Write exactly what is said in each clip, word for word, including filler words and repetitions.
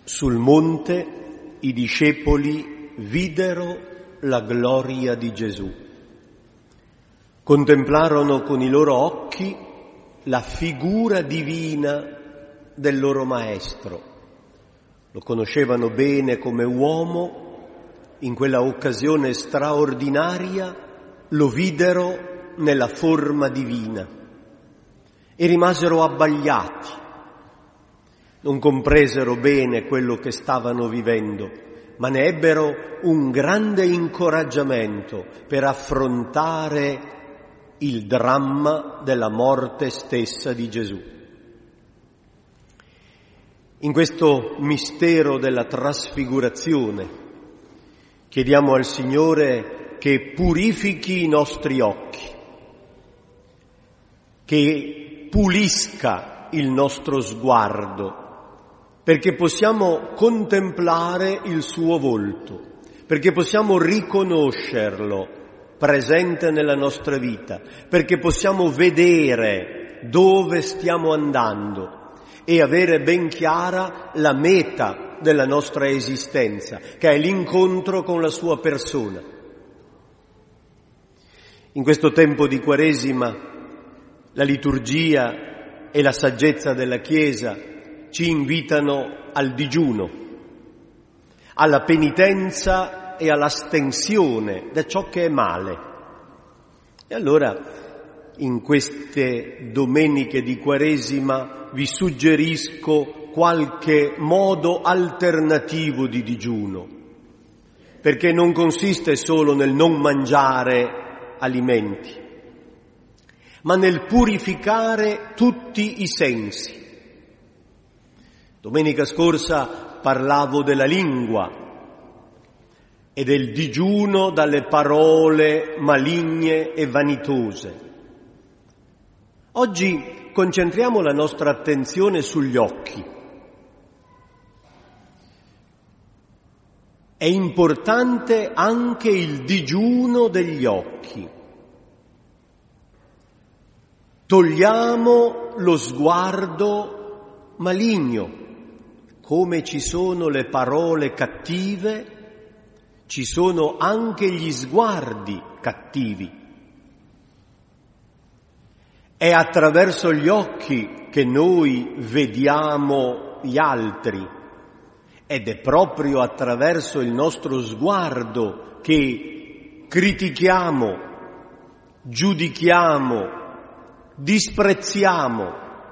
Sul monte i discepoli videro la gloria di Gesù. Contemplarono con i loro occhi la figura divina del loro Maestro. Lo conoscevano bene come uomo, in quella occasione straordinaria lo videro nella forma divina e rimasero abbagliati. Non compresero bene quello che stavano vivendo, ma ne ebbero un grande incoraggiamento per affrontare il dramma della morte stessa di Gesù. In questo mistero della trasfigurazione chiediamo al Signore che purifichi i nostri occhi, che pulisca il nostro sguardo, perché possiamo contemplare il suo volto, perché possiamo riconoscerlo presente nella nostra vita, perché possiamo vedere dove stiamo andando e avere ben chiara la meta della nostra esistenza, che è l'incontro con la sua persona. In questo tempo di Quaresima, la liturgia e la saggezza della Chiesa ci invitano al digiuno, alla penitenza e all'astensione da ciò che è male. E allora, in queste domeniche di Quaresima, vi suggerisco qualche modo alternativo di digiuno, perché non consiste solo nel non mangiare alimenti, ma nel purificare tutti i sensi. Domenica scorsa parlavo della lingua e del digiuno dalle parole maligne e vanitose. Oggi concentriamo la nostra attenzione sugli occhi. È importante anche il digiuno degli occhi. Togliamo lo sguardo maligno. Come ci sono le parole cattive, ci sono anche gli sguardi cattivi. È attraverso gli occhi che noi vediamo gli altri ed è proprio attraverso il nostro sguardo che critichiamo, giudichiamo, disprezziamo.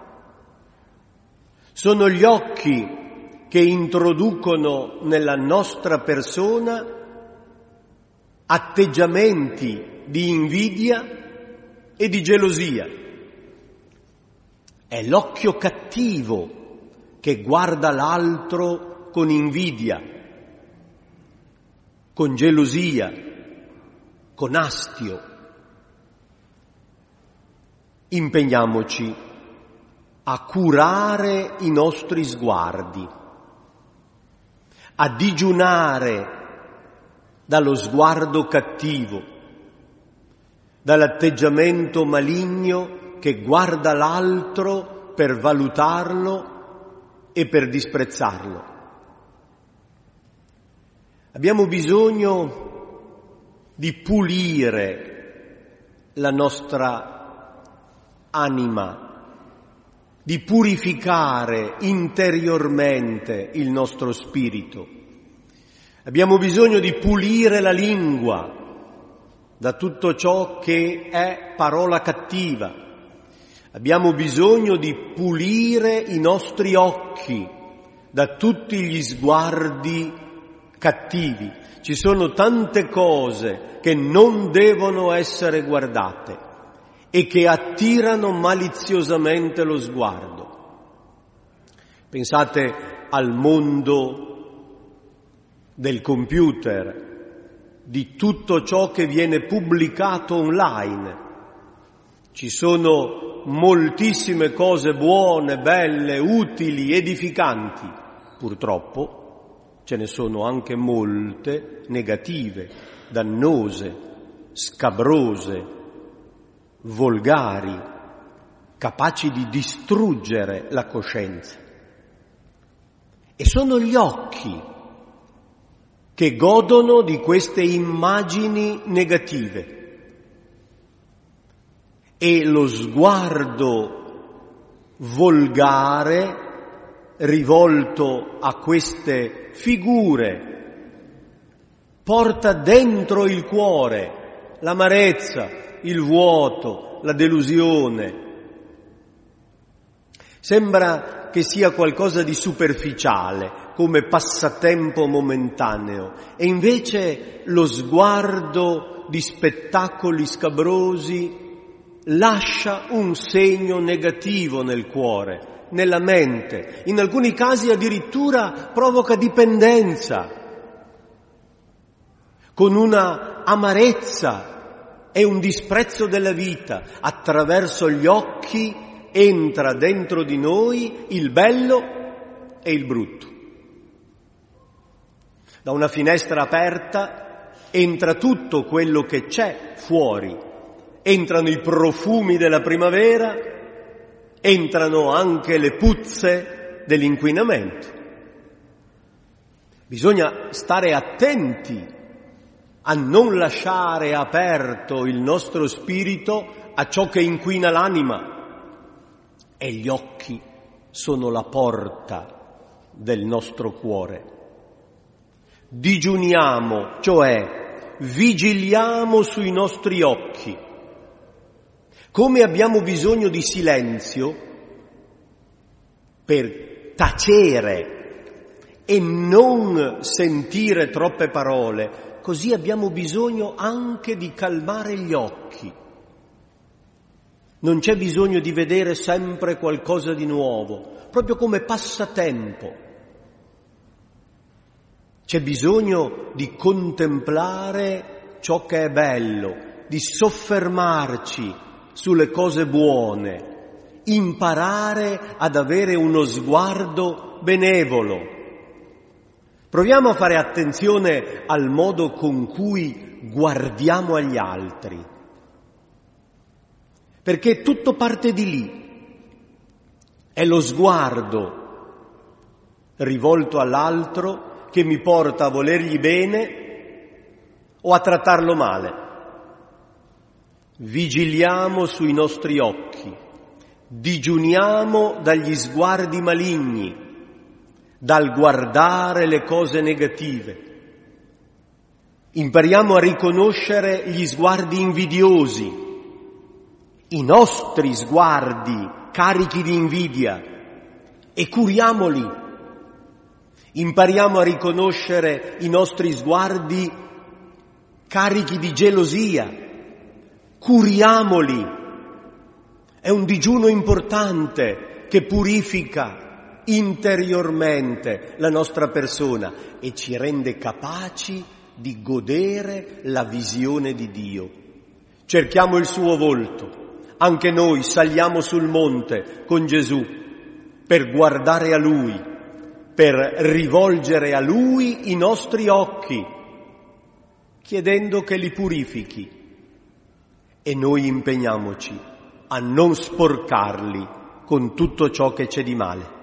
Sono gli occhi che introducono nella nostra persona atteggiamenti di invidia e di gelosia. È l'occhio cattivo che guarda l'altro con invidia, con gelosia, con astio. Impegniamoci a curare i nostri sguardi, a digiunare dallo sguardo cattivo, dall'atteggiamento maligno che guarda l'altro per valutarlo e per disprezzarlo. Abbiamo bisogno di pulire la nostra anima, di purificare interiormente il nostro spirito. Abbiamo bisogno di pulire la lingua da tutto ciò che è parola cattiva. Abbiamo bisogno di pulire i nostri occhi da tutti gli sguardi cattivi. Ci sono tante cose che non devono essere guardate e che attirano maliziosamente lo sguardo. Pensate al mondo del computer, di tutto ciò che viene pubblicato online. Ci sono moltissime cose buone, belle, utili, edificanti. Purtroppo ce ne sono anche molte negative, dannose, scabrose, volgari, capaci di distruggere la coscienza. E sono gli occhi che godono di queste immagini negative. E lo sguardo volgare rivolto a queste figure porta dentro il cuore l'amarezza, il vuoto, la delusione. Sembra che sia qualcosa di superficiale, come passatempo momentaneo, e invece lo sguardo di spettacoli scabrosi lascia un segno negativo nel cuore, nella mente, in alcuni casi addirittura provoca dipendenza, con una amarezza e un disprezzo della vita. Attraverso gli occhi entra dentro di noi il bello e il brutto. Da una finestra aperta entra tutto quello che c'è fuori, entrano i profumi della primavera, entrano anche le puzze dell'inquinamento. Bisogna stare attenti a non lasciare aperto il nostro spirito a ciò che inquina l'anima. E gli occhi sono la porta del nostro cuore. Digiuniamo, cioè vigiliamo sui nostri occhi. Come abbiamo bisogno di silenzio per tacere e non sentire troppe parole, così abbiamo bisogno anche di calmare gli occhi. Non c'è bisogno di vedere sempre qualcosa di nuovo, proprio come passatempo. C'è bisogno di contemplare ciò che è bello, di soffermarci sulle cose buone, imparare ad avere uno sguardo benevolo. Proviamo a fare attenzione al modo con cui guardiamo agli altri, perché tutto parte di lì. È lo sguardo rivolto all'altro che mi porta a volergli bene o a trattarlo male. Vigiliamo sui nostri occhi, digiuniamo dagli sguardi maligni, dal guardare le cose negative. Impariamo a riconoscere gli sguardi invidiosi, i nostri sguardi carichi di invidia, e curiamoli. Impariamo a riconoscere i nostri sguardi carichi di gelosia, curiamoli. È un digiuno importante che purifica interiormente la nostra persona e ci rende capaci di godere la visione di Dio. Cerchiamo il suo volto. Anche noi saliamo sul monte con Gesù per guardare a Lui, per rivolgere a Lui i nostri occhi, chiedendo che li purifichi. E noi impegniamoci a non sporcarli con tutto ciò che c'è di male.